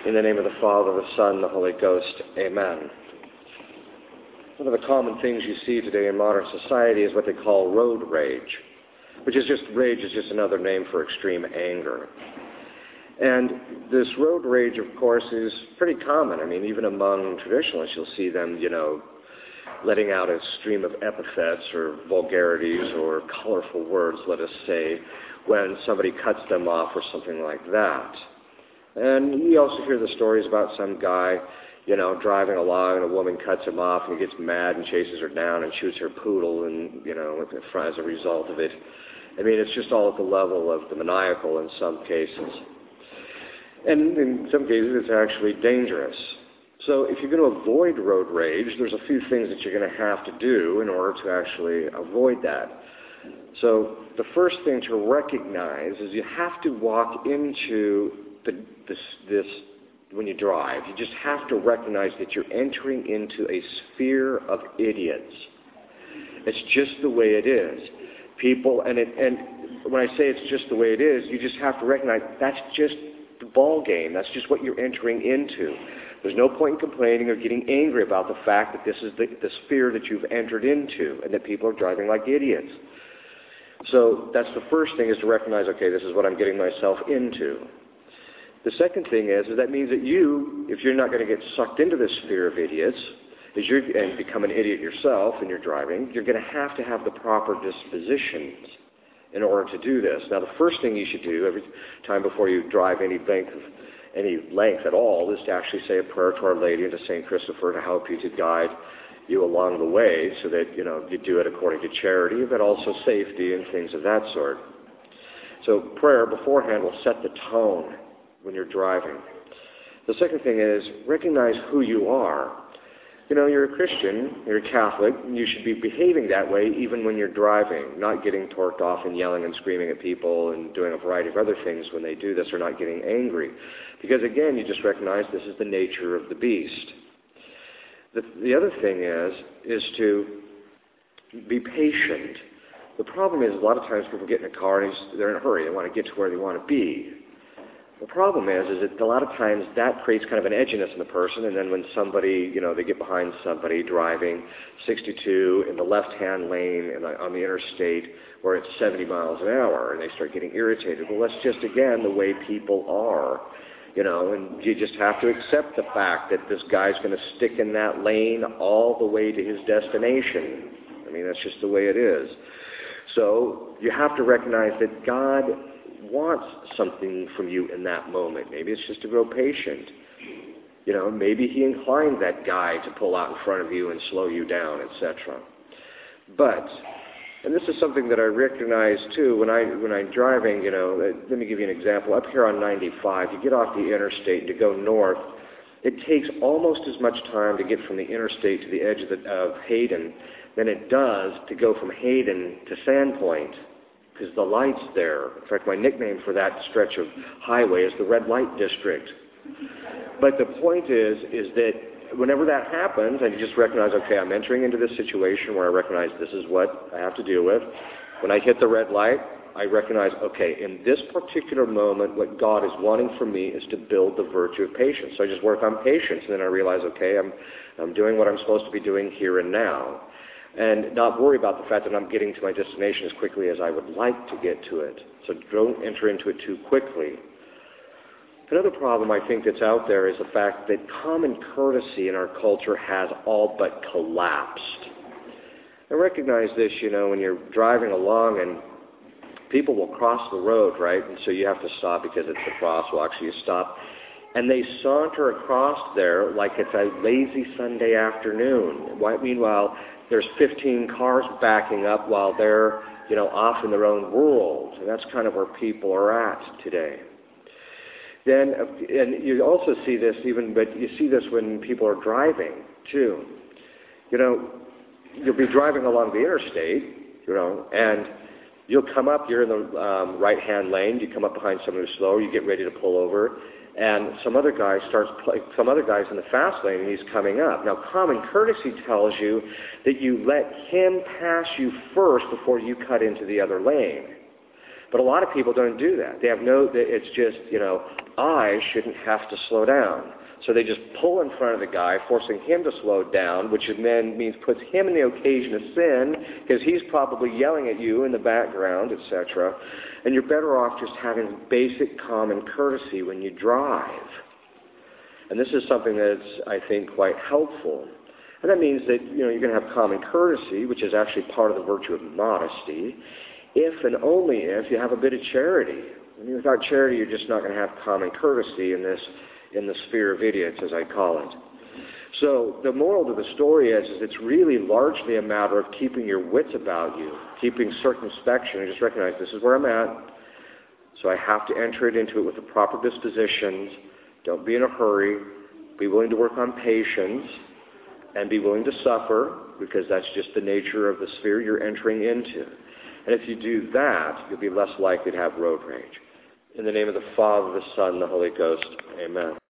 In the name of the Father, the Son, the Holy Ghost. Amen. One of the common things you see today in modern society is what they call road rage, which is just, rage is just another name for extreme anger. And this road rage, of course, is pretty common. I mean, even among traditionalists, you'll see them, letting out a stream of epithets or vulgarities or colorful words, let us say, when somebody cuts them off or something like that. And you also hear the stories about some guy, driving along and a woman cuts him off and he gets mad and chases her down and shoots her poodle and, as a result of it. I mean, it's just all at the level of the maniacal in some cases. And in some cases, it's actually dangerous. So if you're going to avoid road rage, there's a few things that you're going to have to do in order to actually avoid that. So the first thing to recognize is you have to walk into this when you drive. You just have to recognize that you're entering into a sphere of idiots. It's just the way it is. People, and when I say it's just the way it is, you just have to recognize that's just the ball game. That's just what you're entering into. There's no point in complaining or getting angry about the fact that this is the sphere that you've entered into and that people are driving like idiots. So that's the first thing, is to recognize, okay, this is what I'm getting myself into. The second thing is that means that if you're not going to get sucked into this sphere of idiots, and become an idiot yourself in your driving, you're going to have the proper dispositions in order to do this. Now, the first thing you should do every time before you drive any length at all is to actually say a prayer to Our Lady and to St. Christopher to help you, to guide you along the way, so that you do it according to charity, but also safety and things of that sort. So prayer beforehand will set the tone when you're driving. The second thing is recognize who you are. You're a Christian, you're a Catholic, and you should be behaving that way even when you're driving, not getting torqued off and yelling and screaming at people and doing a variety of other things when they do this, or not getting angry. Because again, you just recognize this is the nature of the beast. The other thing is to be patient. The problem is a lot of times people get in a car and they're in a hurry. They want to get to where they want to be. The problem is that a lot of times that creates kind of an edginess in the person, and then when somebody, they get behind somebody driving 62 in the left-hand lane on the interstate where it's 70 miles an hour, and they start getting irritated. Well, that's just, again, the way people are, and you just have to accept the fact that this guy's going to stick in that lane all the way to his destination. I mean, that's just the way it is. So you have to recognize that God wants something from you in that moment. Maybe it's just to grow patient. Maybe he inclined that guy to pull out in front of you and slow you down, etc. But, and this is something that I recognize too when I'm driving, let me give you an example. Up here on 95, you get off the interstate to go north. It takes almost as much time to get from the interstate to the edge of Hayden than it does to go from Hayden to Sandpoint, because the light's there. In fact, my nickname for that stretch of highway is the Red Light District. But the point is that whenever that happens, and you just recognize, okay, I'm entering into this situation where I recognize this is what I have to deal with. When I hit the red light, I recognize, okay, in this particular moment, what God is wanting from me is to build the virtue of patience. So I just work on patience, and then I realize, okay, I'm doing what I'm supposed to be doing here and now. And not worry about the fact that I'm getting to my destination as quickly as I would like to get to it. So don't enter into it too quickly. Another problem I think that's out there is the fact that common courtesy in our culture has all but collapsed. I recognize this, when you're driving along and people will cross the road, right? And so you have to stop because it's a crosswalk, so you stop. And they saunter across there like it's a lazy Sunday afternoon. Meanwhile, there's 15 cars backing up while they're, off in their own world. And that's kind of where people are at today. Then, and you also see this but you see this when people are driving, too. You'll be driving along the interstate, and you'll come up, you're in the right-hand lane, you come up behind someone who's slower, you get ready to pull over, and some other guy's in the fast lane, and he's coming up. Now, common courtesy tells you that you let him pass you first before you cut into the other lane. But a lot of people don't do that. They have it's just, I shouldn't have to slow down. So they just pull in front of the guy, forcing him to slow down, which then means puts him in the occasion of sin, because he's probably yelling at you in the background, etc. And you're better off just having basic common courtesy when you drive. And this is something that's, I think, quite helpful. And that means that you're going to have common courtesy, which is actually part of the virtue of modesty, if and only if you have a bit of charity. I mean, without charity, you're just not going to have common courtesy in the sphere of idiots, as I call it. So the moral to the story is it's really largely a matter of keeping your wits about you, keeping circumspection, and just recognize this is where I'm at, so I have to enter into it with the proper dispositions. Don't be in a hurry. Be willing to work on patience, and be willing to suffer, because that's just the nature of the sphere you're entering into. And if you do that, you'll be less likely to have road rage. In the name of the Father, the Son, and the Holy Ghost, amen.